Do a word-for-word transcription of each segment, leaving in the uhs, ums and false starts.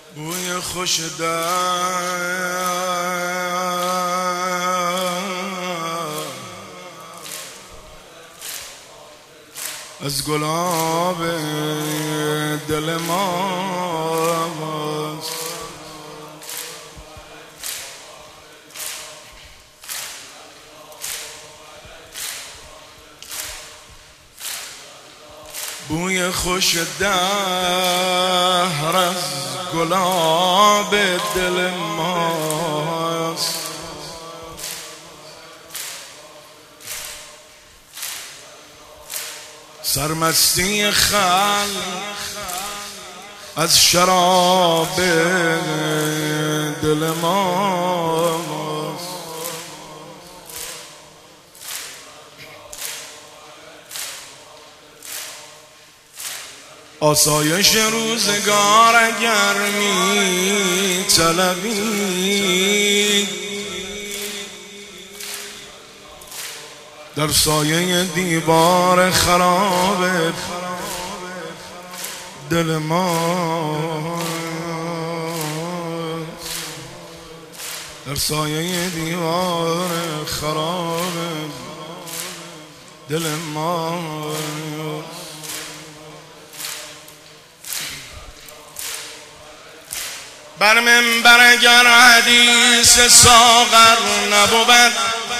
بوی خوش در از گلاب دل ماست، بوی خوش دهر از گلاب دل ماست، سرمستی خلق از شراب دل ماست، آسایش روزگار اگر می طلبی در سایه دیوار خراب دل ماست، در سایه دیوار خراب دل ماست. بر منبر اگر حدیث ساغر نبود،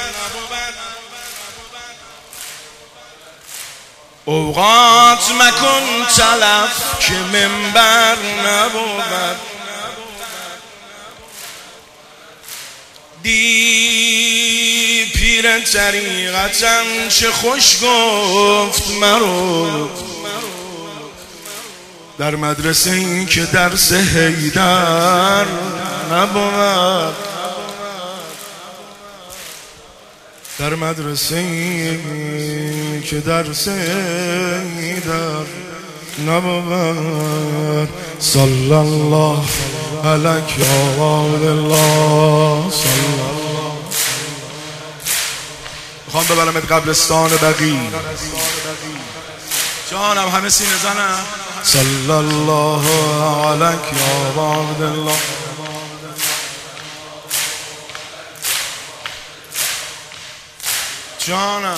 اوقات مکن تلف که منبر نبود. دی پیر طریقتم چه خوش گفت مرو، در مدرسه این که درس حیدر نبود، در مدرسه این که درس حیدر نبود. صلی الله علیک یا الله، صلی الله. میخوام ببرمت قبرستان بقیع، جانم همه سینه زنم. صلی الله علیک یا عبدالله، جانم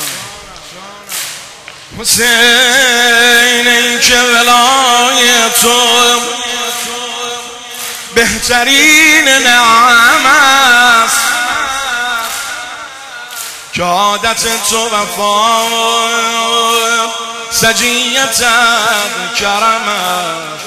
حسین ای که ولای تو بهترین نعم است، که عادت تو وفا سجیت کرم است.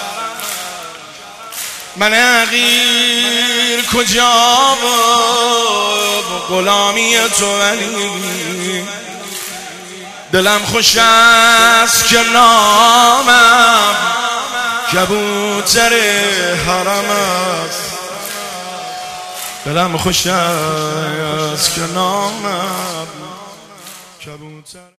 من حقیر کجا بود غلامی تو، ولی دلم خوش است که نامم کبوتر حرم است. دلم خوش است که نامم کبوتر